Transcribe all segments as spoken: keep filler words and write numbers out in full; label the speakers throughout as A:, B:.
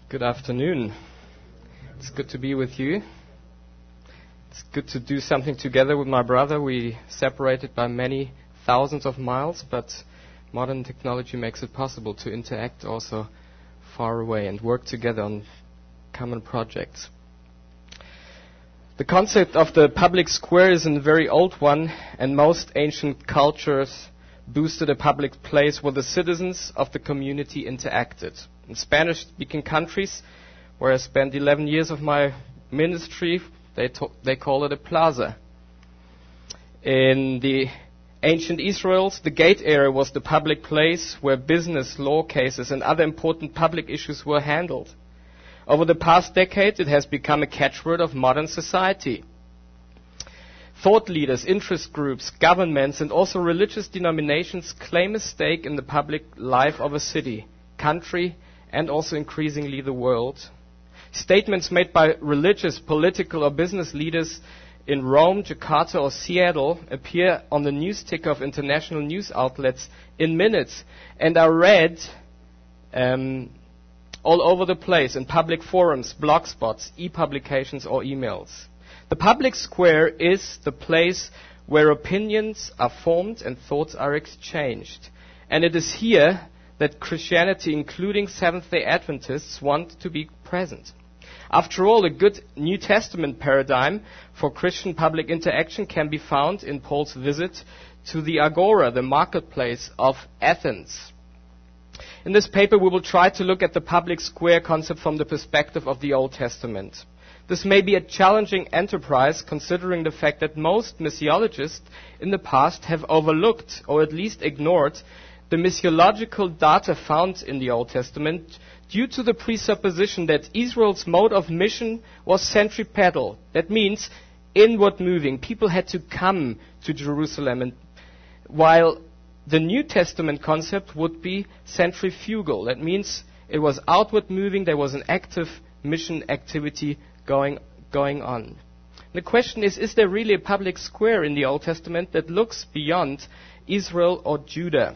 A: Good afternoon. It's good to be with you. It's good to do something together with my brother. We separated by many thousands of miles, but modern technology makes it possible to interact also far away and work together on common projects. The concept of the public square is a very old one, and most ancient cultures boosted a public place where the citizens of the community interacted. In Spanish-speaking countries, where I spent eleven years of my ministry, they, to- they call it a plaza. In the ancient Israel, the gate area was the public place where business, law cases, and other important public issues were handled. Over the past decade, it has become a catchword of modern society. Thought leaders, interest groups, governments, and also religious denominations claim a stake in the public life of a city, country, and also increasingly the world. Statements made by religious, political, or business leaders in Rome, Jakarta, or Seattle appear on the news ticker of international news outlets in minutes and are read um, all over the place in public forums, blog spots, e-publications, or emails. The public square is the place where opinions are formed and thoughts are exchanged. And it is here that Christianity, including Seventh-day Adventists, want to be present. After all, a good New Testament paradigm for Christian public interaction can be found in Paul's visit to the Agora, the marketplace of Athens. In this paper, we will try to look at the public square concept from the perspective of the Old Testament. This may be a challenging enterprise, considering the fact that most missiologists in the past have overlooked, or at least ignored, the missiological data found in the Old Testament due to the presupposition that Israel's mode of mission was centripetal. That means inward moving. People had to come to Jerusalem, and while the New Testament concept would be centrifugal. That means it was outward moving. There was an active mission activity going going on. The question is, is there really a public square in the Old Testament that looks beyond Israel or Judah?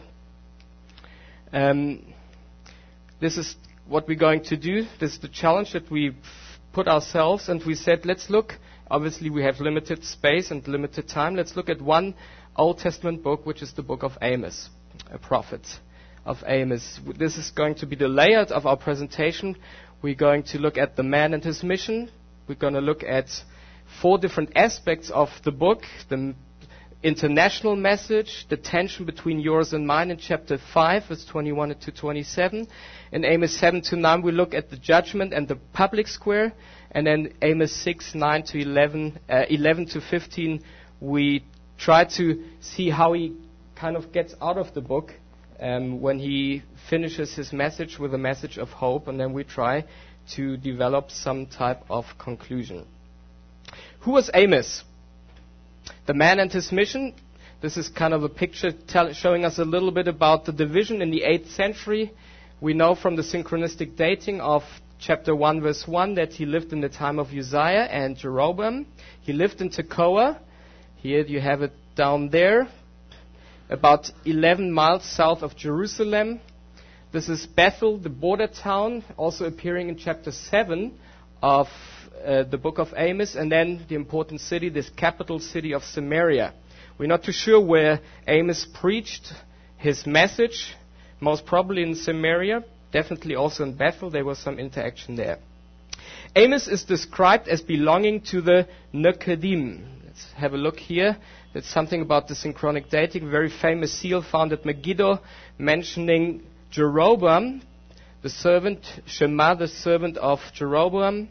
A: Um, this is what we're going to do. This is the challenge that we put ourselves, and we said, let's look. Obviously, we have limited space and limited time. Let's look at one Old Testament book, which is the book of Amos, a prophet of Amos. This is going to be the layout of our presentation. We're going to look at the man and his mission. We're going to look at four different aspects of the book, the international message, the tension between yours and mine in chapter five, verse twenty-one to twenty-seven. In Amos seven to nine, we look at the judgment and the public square. And then Amos six, nine to eleven, uh, eleven to fifteen, we try to see how he kind of gets out of the book um, when he finishes his message with a message of hope, and then we try to develop some type of conclusion. Who was Amos? The man and his mission. This is kind of a picture tell, showing us a little bit about the division in the eighth century. We know from the synchronistic dating of chapter one, verse one, that he lived in the time of Uzziah and Jeroboam. He lived in Tekoa. Here you have it down there, about eleven miles south of Jerusalem. This is Bethel, the border town, also appearing in chapter seven of uh, the book of Amos. And then the important city, this capital city of Samaria. We're not too sure where Amos preached his message, most probably in Samaria, definitely also in Bethel. There was some interaction there. Amos is described as belonging to the Nekedim. Let's have a look here. That's something about the synchronic dating. A very famous seal found at Megiddo mentioning Jeroboam, the servant, Shema, the servant of Jeroboam.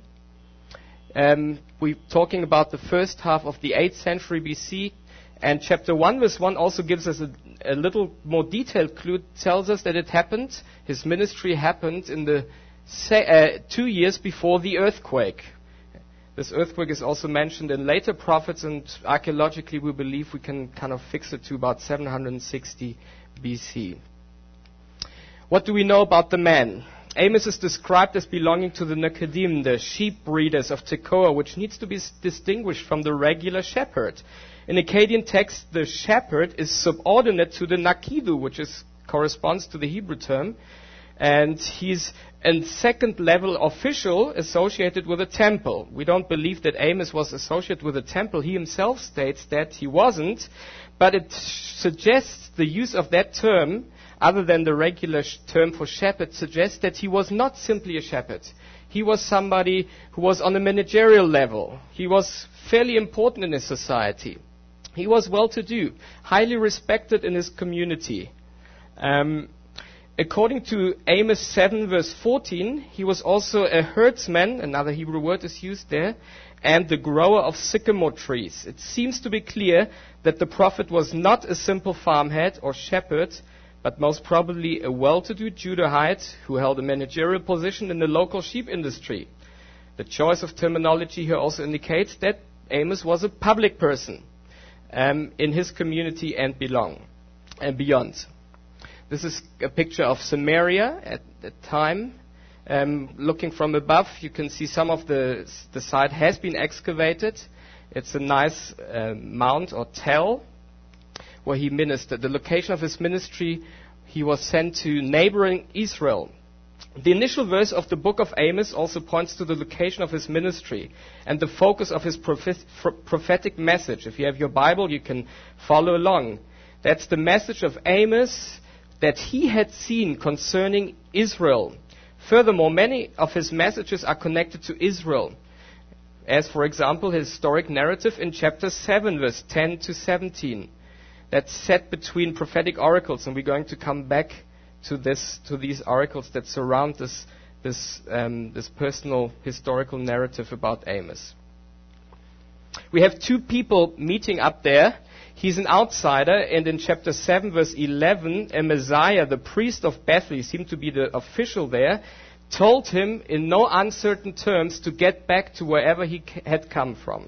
A: Um, we're talking about the first half of the eighth century B C. And chapter one, verse one also gives us a, a little more detailed clue. It tells us that it happened, his ministry happened in the se- uh, two years before the earthquake. This earthquake is also mentioned in later prophets, and archaeologically we believe we can kind of fix it to about seven hundred sixty B C. What do we know about the man? Amos is described as belonging to the Nekedim, the sheep breeders of Tekoa, which needs to be s- distinguished from the regular shepherd. In Akkadian text, the shepherd is subordinate to the Nakidu, which is corresponds to the Hebrew term, And he's a second-level official associated with a temple. We don't believe that Amos was associated with a temple. He himself states that he wasn't. But it suggests the use of that term, other than the regular sh- term for shepherd, suggests that he was not simply a shepherd. He was somebody who was on a managerial level. He was fairly important in his society. He was well-to-do, highly respected in his community. Um, according to Amos seven, verse fourteen, he was also a herdsman, another Hebrew word is used there, and the grower of sycamore trees. It seems to be clear that the prophet was not a simple farmhand or shepherd, but most probably a well-to-do Judahite who held a managerial position in the local sheep industry. The choice of terminology here also indicates that Amos was a public person um, in his community and belong and beyond. This is a picture of Samaria at the time. Um, looking from above, you can see some of the the site has been excavated. It's a nice uh, mount or tell where he ministered. The location of his ministry, he was sent to neighboring Israel. The initial verse of the book of Amos also points to the location of his ministry and the focus of his prophet- prophetic message. If you have your Bible, you can follow along. That's the message of Amos that he had seen concerning Israel. Furthermore, many of his messages are connected to Israel, as, for example, his historic narrative in chapter seven, verse ten to seventeen. That's set between prophetic oracles, and we're going to come back to this, to these oracles that surround this, this, um, this personal historical narrative about Amos. We have two people meeting up there. He's an outsider, and in chapter seven, verse eleven, Amaziah, the priest of Bethel, he seemed to be the official there, told him in no uncertain terms to get back to wherever he c- had come from.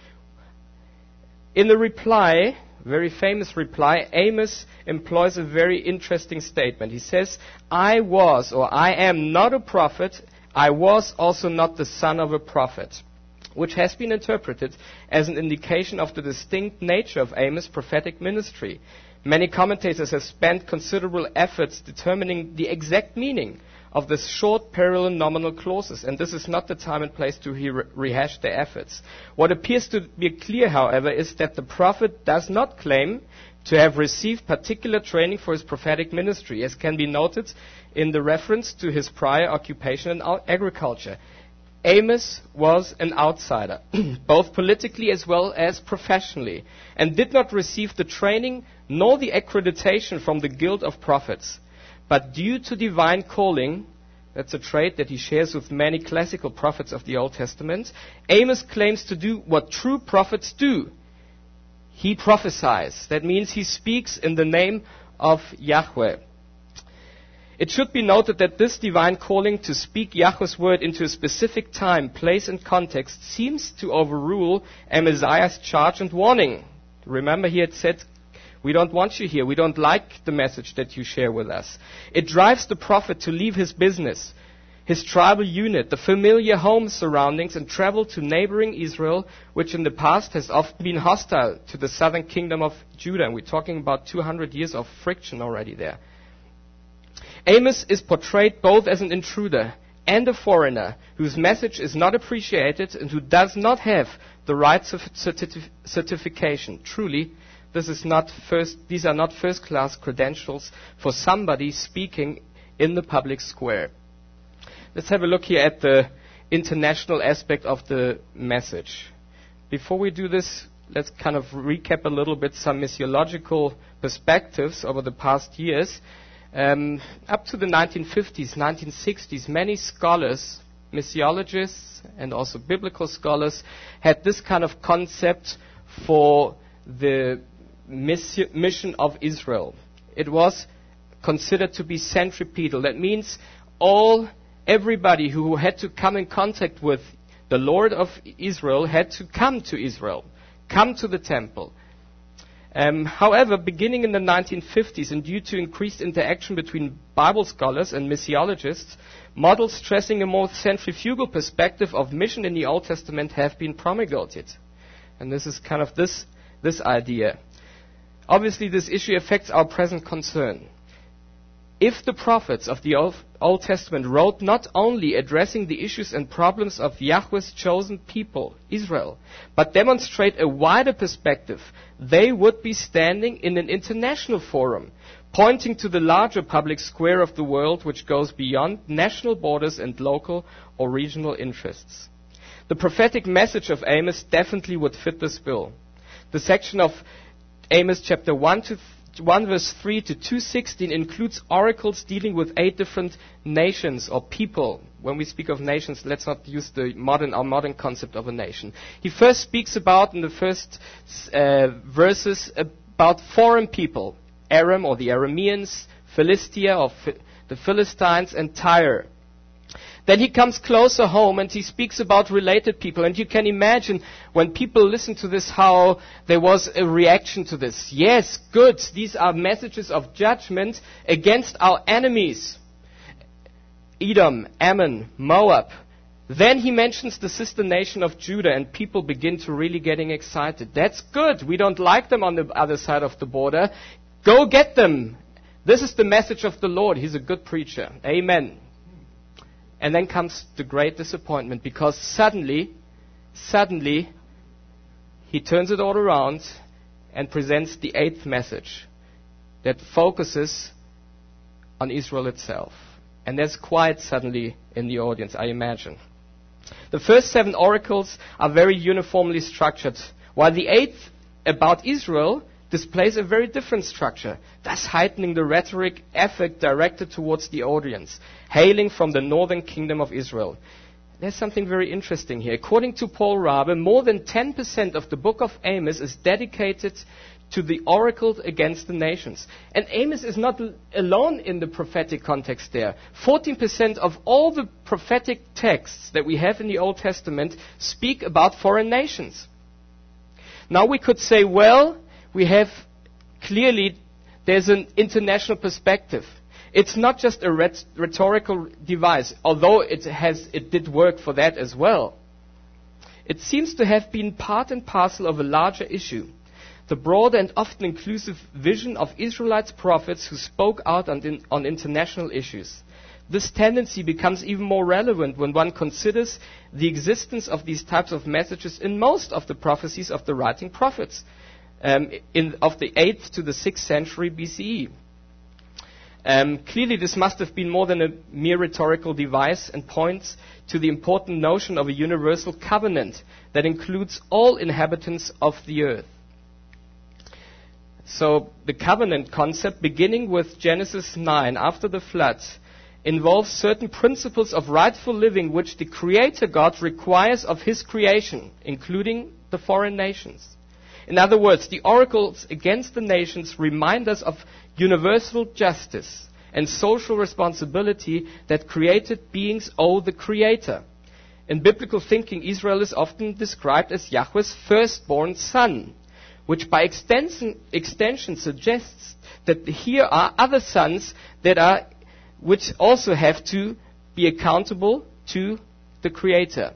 A: In the reply, very famous reply, Amos employs a very interesting statement. He says, I was, or I am not a prophet, I was also not the son of a prophet, which has been interpreted as an indication of the distinct nature of Amos' prophetic ministry. Many commentators have spent considerable efforts determining the exact meaning of the short parallel nominal clauses, and this is not the time and place to re- rehash their efforts. What appears to be clear, however, is that the prophet does not claim to have received particular training for his prophetic ministry, as can be noted in the reference to his prior occupation in agriculture. Amos was an outsider, both politically as well as professionally, and did not receive the training nor the accreditation from the Guild of Prophets. But due to divine calling, that's a trait that he shares with many classical prophets of the Old Testament, Amos claims to do what true prophets do. He prophesies. That means he speaks in the name of Yahweh. It should be noted that this divine calling to speak Yahweh's word into a specific time, place, and context seems to overrule Amaziah's charge and warning. Remember, he had said, we don't want you here. We don't like the message that you share with us. It drives the prophet to leave his business, his tribal unit, the familiar home surroundings, and travel to neighboring Israel, which in the past has often been hostile to the southern kingdom of Judah. And we're talking about two hundred years of friction already there. Amos is portrayed both as an intruder and a foreigner whose message is not appreciated and who does not have the rights of certif- certification. Truly, this is not first, these are not first-class credentials for somebody speaking in the public square. Let's have a look here at the international aspect of the message. Before we do this, let's kind of recap a little bit some missiological perspectives over the past years. Um, up to the nineteen fifties, nineteen sixties, many scholars, missiologists, and also biblical scholars had this kind of concept for the missi- mission of Israel. It was considered to be centripetal. That means all, everybody who had to come in contact with the Lord of Israel had to come to Israel, come to the temple. Um, however, beginning in the nineteen fifties and due to increased interaction between Bible scholars and missiologists, models stressing a more centrifugal perspective of mission in the Old Testament have been promulgated. And this is kind of this, this idea. Obviously, this issue affects our present concern. if the prophets of the Old, Old Testament wrote not only addressing the issues and problems of Yahweh's chosen people, Israel, but demonstrate a wider perspective, they would be standing in an international forum, pointing to the larger public square of the world which goes beyond national borders and local or regional interests. The prophetic message of Amos definitely would fit this bill. The section of Amos chapter one, to one verse three to two sixteen includes oracles dealing with eight different nations or people. When we speak of nations, let's not use the modern our modern concept of a nation. He first speaks about, in the first uh, verses, about foreign people. Aram or the Arameans, Philistia or Ph- the Philistines, and Tyre. Then he comes closer home and he speaks about related people. And you can imagine when people listen to this how there was a reaction to this. Yes, good. These are messages of judgment against our enemies. Edom, Ammon, Moab. Then he mentions the sister nation of Judah, and people begin to really getting excited. That's good. We don't like them on the other side of the border. Go get them. This is the message of the Lord. He's a good preacher. Amen. And then comes the great disappointment, because suddenly, suddenly, he turns it all around and presents the eighth message that focuses on Israel itself. And there's quiet suddenly in the audience, I imagine. The first seven oracles are very uniformly structured, while the eighth about Israel displays a very different structure, thus heightening the rhetoric effect directed towards the audience, hailing from the northern kingdom of Israel. There's something very interesting here. According to Paul Rabe, more than ten percent of the book of Amos is dedicated to the oracles against the nations. And Amos is not l- alone in the prophetic context there. fourteen percent of all the prophetic texts that we have in the Old Testament speak about foreign nations. Now we could say, well, we have clearly, there's an international perspective. It's not just a rhet- rhetorical device, although it has, it did work for that as well. It seems to have been part and parcel of a larger issue, the broad and often inclusive vision of Israelite prophets who spoke out on, in, on international issues. This tendency becomes even more relevant when one considers the existence of these types of messages in most of the prophecies of the writing prophets. Um, in, of the eighth to the sixth century B C E. Um, clearly, this must have been more than a mere rhetorical device and points to the important notion of a universal covenant that includes all inhabitants of the earth. So, the covenant concept, beginning with Genesis nine, after the flood, involves certain principles of rightful living which the Creator God requires of His creation, including the foreign nations. In other words, the oracles against the nations remind us of universal justice and social responsibility that created beings owe the Creator. In biblical thinking, Israel is often described as Yahweh's firstborn son, which by extension, extension suggests that here are other sons that are, which also have to be accountable to the Creator.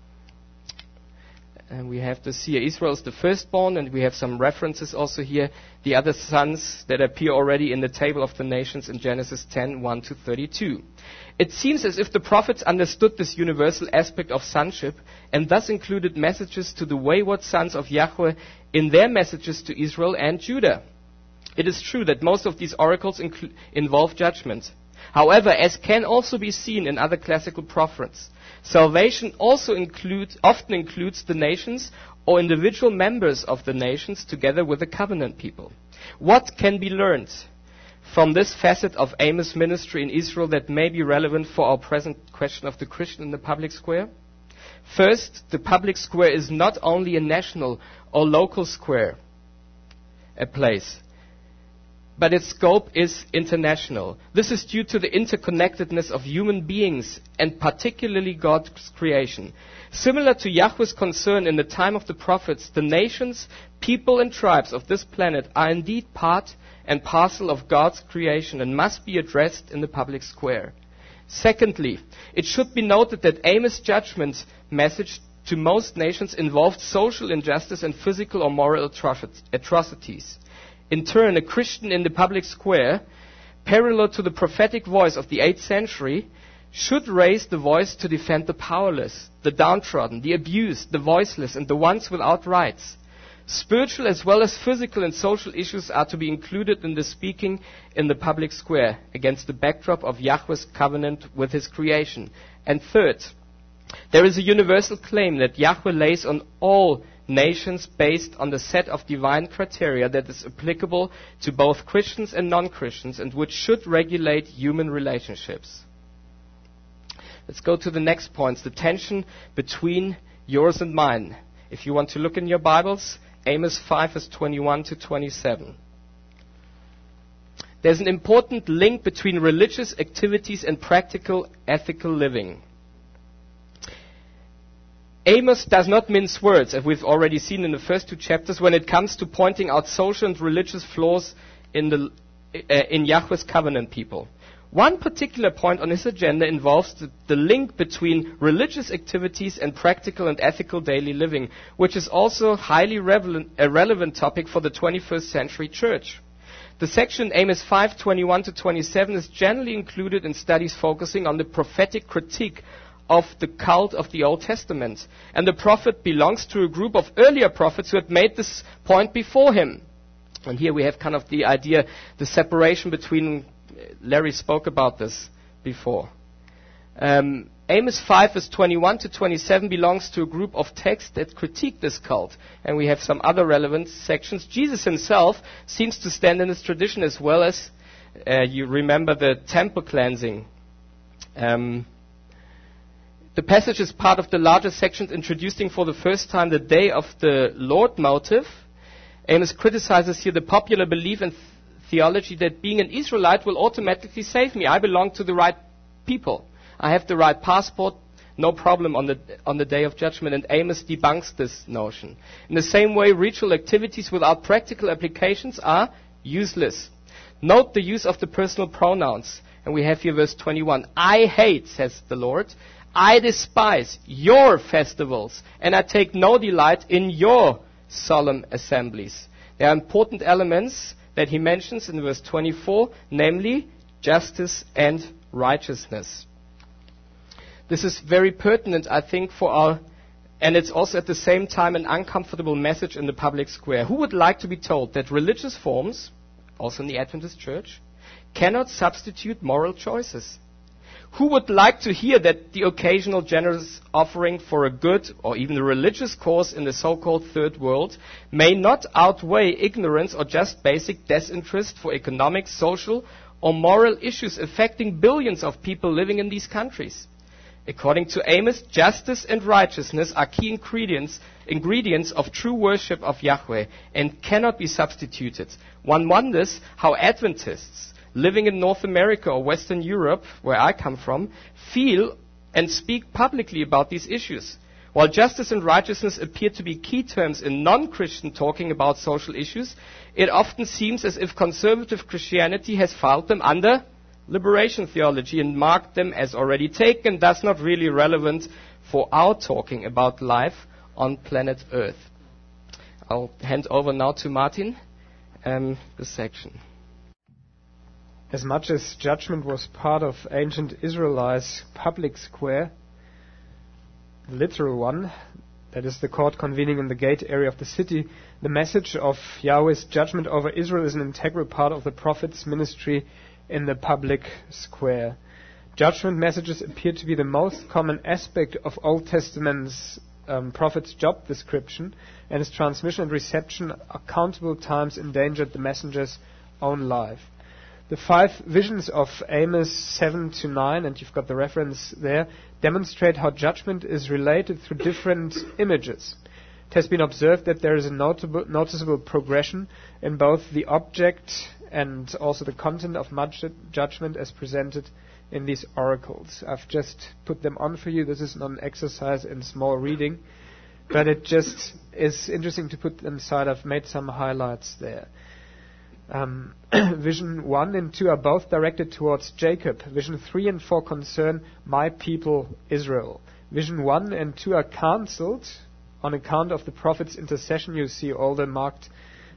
A: And we have to see Israel is the firstborn, and we have some references also here, the other sons that appear already in the table of the nations in Genesis ten, one to thirty-two. It seems as if the prophets understood this universal aspect of sonship and thus included messages to the wayward sons of Yahweh in their messages to Israel and Judah. It is true that most of these oracles inclu- involve judgment. However, as can also be seen in other classical prophets, salvation also includes, often includes the nations or individual members of the nations together with the covenant people. What can be learned from this facet of Amos' ministry in Israel that may be relevant for our present question of the Christian in the public square? First, the public square is not only a national or local square, a place, but its scope is international. This is due to the interconnectedness of human beings and particularly God's creation. Similar to Yahweh's concern in the time of the prophets, the nations, people and tribes of this planet are indeed part and parcel of God's creation and must be addressed in the public square. Secondly, it should be noted that Amos' judgment message to most nations involved social injustice and physical or moral atrocities. In turn, a Christian in the public square parallel to the prophetic voice of the eighth century, should raise the voice to defend the powerless, the downtrodden, the abused, the voiceless, and the ones without rights. Spiritual as well as physical and social issues are to be included in the speaking in the public square against the backdrop of Yahweh's covenant with his creation. And third, there is a universal claim that Yahweh lays on all nations based on the set of divine criteria that is applicable to both Christians and non-Christians and which should regulate human relationships. Let's go to the next points, the tension between yours and mine. If you want to look in your Bibles, Amos five, verse twenty-one to twenty-seven. There's an important link between religious activities and practical ethical living. Amos does not mince words, as we've already seen in the first two chapters, when it comes to pointing out social and religious flaws in, the, uh, in Yahweh's covenant people. One particular point on his agenda involves the, the link between religious activities and practical and ethical daily living, which is also a highly relevant, a relevant topic for the twenty-first century church. The section Amos five, twenty-one to twenty-seven is generally included in studies focusing on the prophetic critique of the cult of the Old Testament. And the prophet belongs to a group of earlier prophets who had made this point before him. And here we have kind of the idea, the separation between, Larry spoke about this before. Um, Amos five, verse twenty-one to twenty-seven belongs to a group of texts that critique this cult. And we have some other relevant sections. Jesus himself seems to stand in this tradition, as well as, uh, you remember the temple cleansing. Um, The passage is part of the larger sections introducing for the first time the Day of the Lord motive. Amos criticizes here the popular belief and th- theology that being an Israelite will automatically save me. I belong to the right people. I have the right passport, no problem on the on the Day of Judgment. And Amos debunks this notion. In the same way, ritual activities without practical applications are useless. Note the use of the personal pronouns. And we have here verse twenty-one. I hate, says the Lord, I despise your festivals, and I take no delight in your solemn assemblies. There are important elements that he mentions in verse twenty-four, namely justice and righteousness. This is very pertinent, I think, for our, and it's also at the same time an uncomfortable message in the public square. Who would like to be told that religious forms, also in the Adventist Church, cannot substitute moral choices? Who would like to hear that the occasional generous offering for a good or even a religious cause in the so-called third world may not outweigh ignorance or just basic disinterest for economic, social, or moral issues affecting billions of people living in these countries? According to Amos, justice and righteousness are key ingredients, ingredients of true worship of Yahweh and cannot be substituted. One wonders how Adventists living in North America or Western Europe, where I come from, feel and speak publicly about these issues. While justice and righteousness appear to be key terms in non-Christian talking about social issues, it often seems as if conservative Christianity has filed them under liberation theology and marked them as already taken, thus not really relevant for our talking about life on planet Earth. I'll hand over now to Martin, um, this section.
B: As much as judgment was part of ancient Israelites' public square, the literal one, that is the court convening in the gate area of the city, the message of Yahweh's judgment over Israel is an integral part of the prophet's ministry in the public square. Judgment messages appear to be the most common aspect of Old Testament's um, prophet's job description, and his transmission and reception are countable times endangered the messenger's own life. The five visions of Amos seven to nine, and you've got the reference there, demonstrate how judgment is related through different images. It has been observed that there is a notable, noticeable progression in both the object and also the content of much judgment as presented in these oracles. I've just put them on for you. This is not an exercise in small reading, but it just is interesting to put them aside. I've made some highlights there. Um, Vision one and two are both directed towards Jacob. Vision three and four concern my people Israel. Vision one and two are cancelled on account of the prophet's intercession. You see all the marked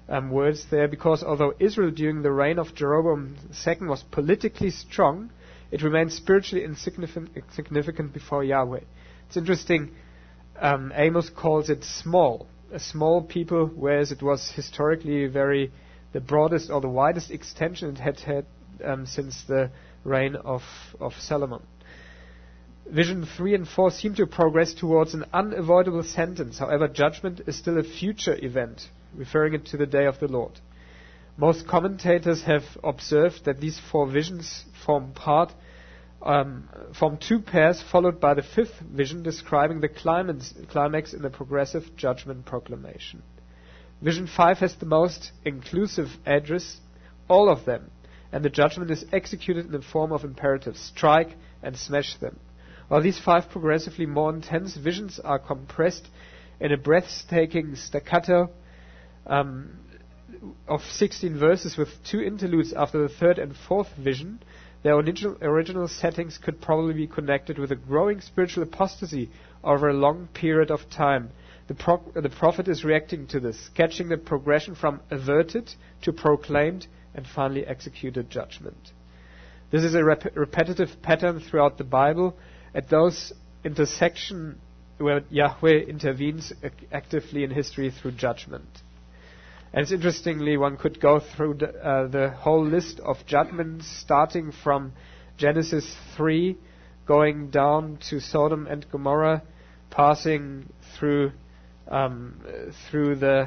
B: um, words there, because although Israel during the reign of Jeroboam the Second was politically strong, it remained spiritually insignificant, insignificant before Yahweh. It's interesting, um, Amos calls it small, a small people, whereas it was historically very the broadest or the widest extension it had had um, since the reign of, of Solomon. Vision three and four seem to progress towards an unavoidable sentence. However, judgment is still a future event, referring it to the day of the Lord. Most commentators have observed that these four visions form part, um, form two pairs, followed by the fifth vision describing the climax, climax in the progressive judgment proclamation. Vision five has the most inclusive address, all of them, and the judgment is executed in the form of imperatives: strike and smash them. While these five progressively more intense visions are compressed in a breathtaking staccato um, of sixteen verses with two interludes after the third and fourth vision, their original, original settings could probably be connected with a growing spiritual apostasy over a long period of time. The, pro- the prophet is reacting to this, sketching the progression from averted to proclaimed and finally executed judgment. This is a rep- repetitive pattern throughout the Bible, at those intersections where Yahweh intervenes ac- actively in history through judgment. And it's interestingly, one could go through the, uh, the whole list of judgments, starting from Genesis three, going down to Sodom and Gomorrah, passing through um, through the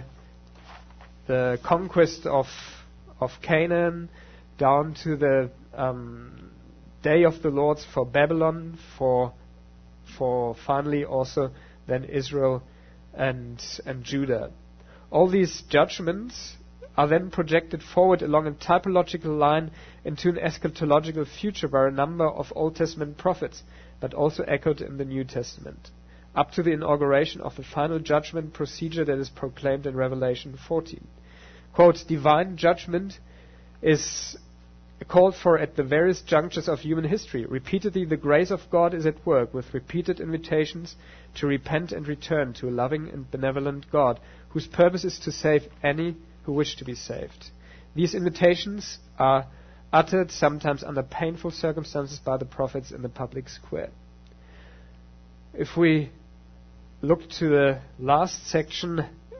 B: the conquest of of Canaan, down to the um, day of the Lord for Babylon, for for finally also then Israel and and Judah. All these judgments are then projected forward along a typological line into an eschatological future by a number of Old Testament prophets, but also echoed in the New Testament, up to the inauguration of the final judgment procedure that is proclaimed in Revelation fourteen. Quote, divine judgment is called for at the various junctures of human history. Repeatedly, the grace of God is at work with repeated invitations to repent and return to a loving and benevolent God, whose purpose is to save any who wish to be saved. These invitations are uttered sometimes under painful circumstances by the prophets in the public square. If we look to the last section,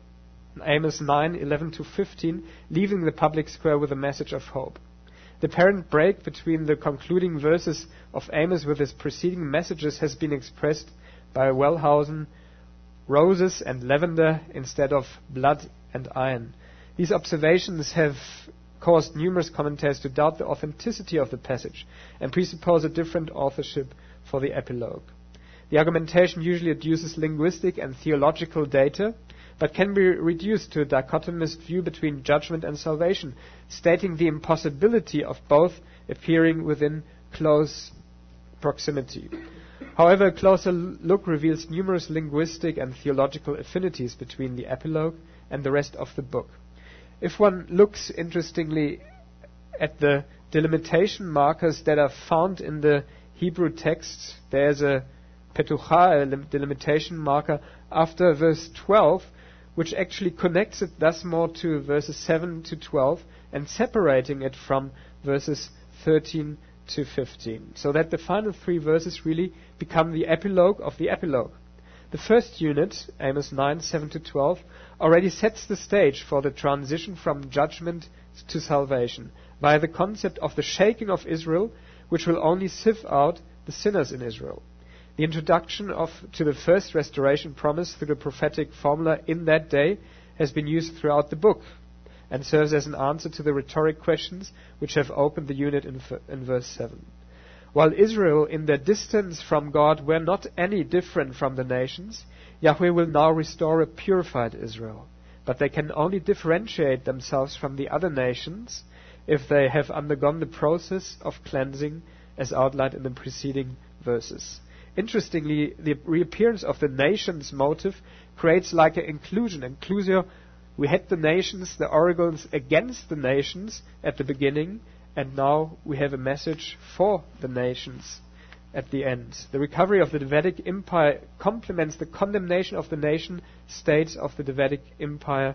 B: Amos nine, eleven to fifteen, leaving the public square with a message of hope. The apparent break between the concluding verses of Amos with his preceding messages has been expressed by Wellhausen, roses and lavender instead of blood and iron. These observations have caused numerous commentators to doubt the authenticity of the passage and presuppose a different authorship for the epilogue. The argumentation usually adduces linguistic and theological data, but can be reduced to a dichotomist view between judgment and salvation, stating the impossibility of both appearing within close proximity. However, a closer look reveals numerous linguistic and theological affinities between the epilogue and the rest of the book. If one looks, interestingly, at the delimitation markers that are found in the Hebrew text, there's a petucha, a delimitation marker, after verse twelve, which actually connects it thus more to verses seven to twelve and separating it from verses thirteen to fifteen, so that the final three verses really become the epilogue of the epilogue. The first unit, Amos nine, seven to twelve, already sets the stage for the transition from judgment to salvation by the concept of the shaking of Israel, which will only sieve out the sinners in Israel. The introduction of to the first restoration promised through the prophetic formula in that day has been used throughout the book and serves as an answer to the rhetoric questions which have opened the unit in, in verse seven. While Israel, in their distance from God, were not any different from the nations, Yahweh will now restore a purified Israel. But they can only differentiate themselves from the other nations if they have undergone the process of cleansing as outlined in the preceding verses. Interestingly, the reappearance of the nations motive creates like an inclusion. Inclusio, we had the nations, the oracles against the nations at the beginning, and now we have a message for the nations at the end. The recovery of the Davidic Empire complements the condemnation of the nation states of the Davidic Empire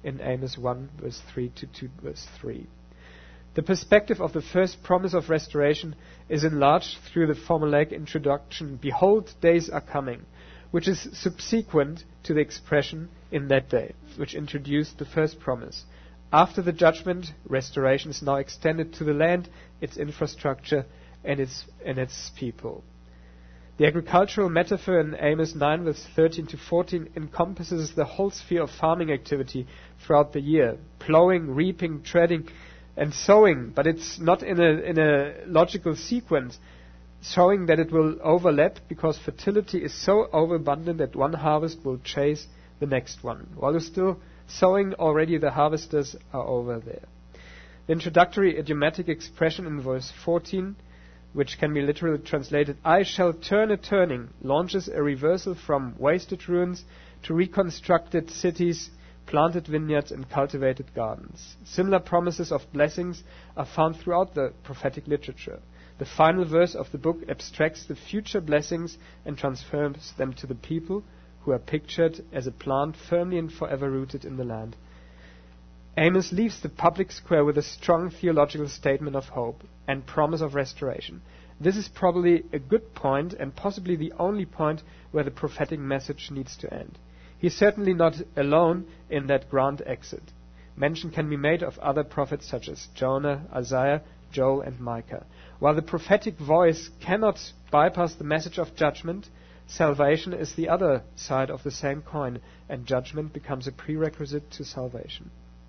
B: in Amos one, verse three to two, verse three. The perspective of the first promise of restoration is enlarged through the formulaic introduction, "Behold, days are coming," which is subsequent to the expression "in that day," which introduced the first promise. After the judgment, restoration is now extended to the land, its infrastructure, and its, and its people. The agricultural metaphor in Amos nine, verse thirteen to fourteen encompasses the whole sphere of farming activity throughout the year, plowing, reaping, treading, and sowing, but it's not in a, in a logical sequence, showing that it will overlap because fertility is so overabundant that one harvest will chase the next one. While you're still sowing, already the harvesters are over there. The introductory idiomatic expression in verse fourteen, which can be literally translated, "I shall turn a turning," launches a reversal from wasted ruins to reconstructed cities, planted vineyards, and cultivated gardens. Similar promises of blessings are found throughout the prophetic literature. The final verse of the book abstracts the future blessings and transfers them to the people, who are pictured as a plant firmly and forever rooted in the land. Amos leaves the public square with a strong theological statement of hope and promise of restoration. This is probably a good point and possibly the only point where the prophetic message needs to end. He's certainly not alone in that grand exit. Mention can be made of other prophets such as Jonah, Isaiah, Joel, and Micah. While the prophetic voice cannot bypass the message of judgment, salvation is the other side of the same coin, and judgment becomes a prerequisite to salvation.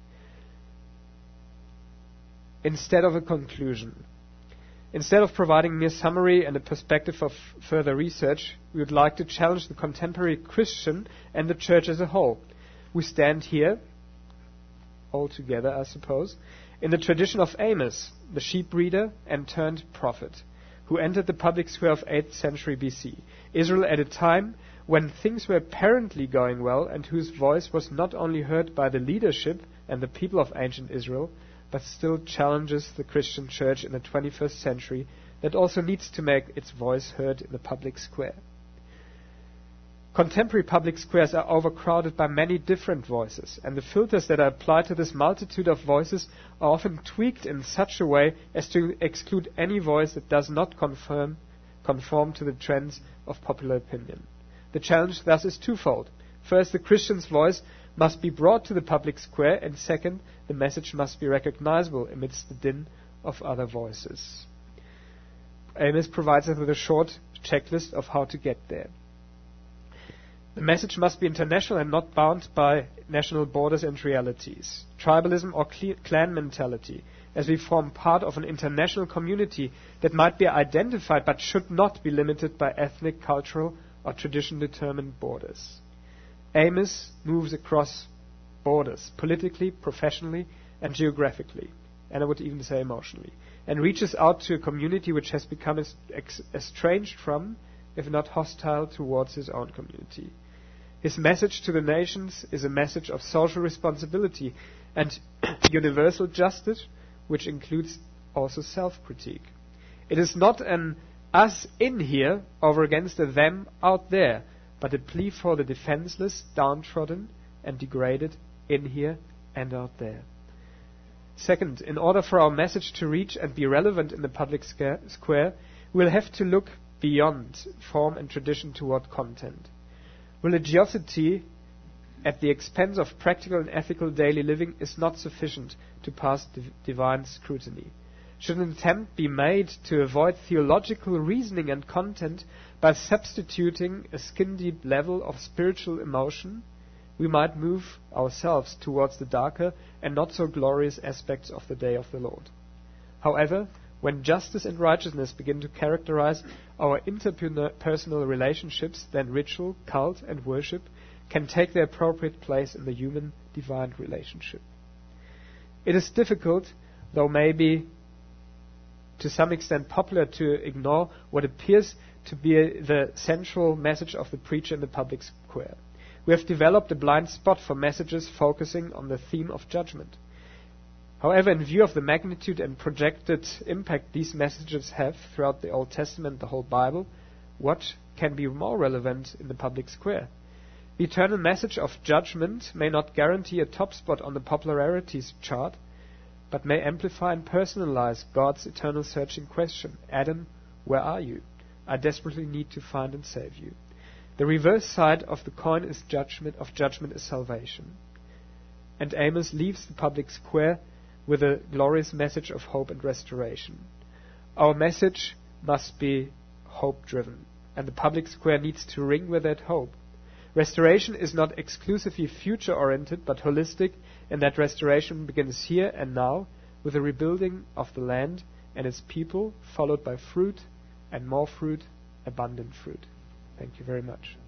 B: Instead of a conclusion, instead of providing mere summary and a perspective of further research, we would like to challenge the contemporary Christian and the church as a whole. We stand here, all together, I suppose, in the tradition of Amos, the sheep breeder and turned prophet, who entered the public square of eighth century B C. Israel at a time when things were apparently going well and whose voice was not only heard by the leadership and the people of ancient Israel, but still challenges the Christian church in the twenty-first century that also needs to make its voice heard in the public square. Contemporary public squares are overcrowded by many different voices, and the filters that are applied to this multitude of voices are often tweaked in such a way as to exclude any voice that does not conform, conform to the trends of popular opinion. The challenge thus is twofold. First, the Christian's voice must be brought to the public square, and second, the message must be recognizable amidst the din of other voices. Amos provides us with a short checklist of how to get there. The message must be international and not bound by national borders and realities, tribalism or clan mentality, as we form part of an international community that might be identified but should not be limited by ethnic, cultural, or tradition-determined borders. Amos moves across borders, politically, professionally, and geographically, and I would even say emotionally, and reaches out to a community which has become es- ex- estranged from, if not hostile towards, his own community. His message to the nations is a message of social responsibility and universal justice, which includes also self-critique. It is not an us in here over against a them out there, but a plea for the defenseless, downtrodden, and degraded in here and out there. Second, in order for our message to reach and be relevant in the public square, we'll have to look beyond form and tradition toward content. Religiosity at the expense of practical and ethical daily living is not sufficient to pass div- divine scrutiny. Should an attempt be made to avoid theological reasoning and content by substituting a skin-deep level of spiritual emotion, we might move ourselves towards the darker and not so glorious aspects of the day of the Lord. However, when justice and righteousness begin to characterize our interpersonal relationships, then ritual, cult, and worship can take their appropriate place in the human-divine relationship. It is difficult, though maybe to some extent popular, to ignore what appears to be a, the central message of the preacher in the public square. We have developed a blind spot for messages focusing on the theme of judgment. However, in view of the magnitude and projected impact these messages have throughout the Old Testament, the whole Bible, what can be more relevant in the public square? The eternal message of judgment may not guarantee a top spot on the popularities chart, but may amplify and personalize God's eternal searching question, Adam, where are you? I desperately need to find and save you. The reverse side of the coin is judgment, of judgment is salvation. And Amos leaves the public square with a glorious message of hope and restoration. Our message must be hope-driven, and the public square needs to ring with that hope. Restoration is not exclusively future-oriented, but holistic, and that restoration begins here and now with the rebuilding of the land and its people, followed by fruit and more fruit, abundant fruit. Thank you very much.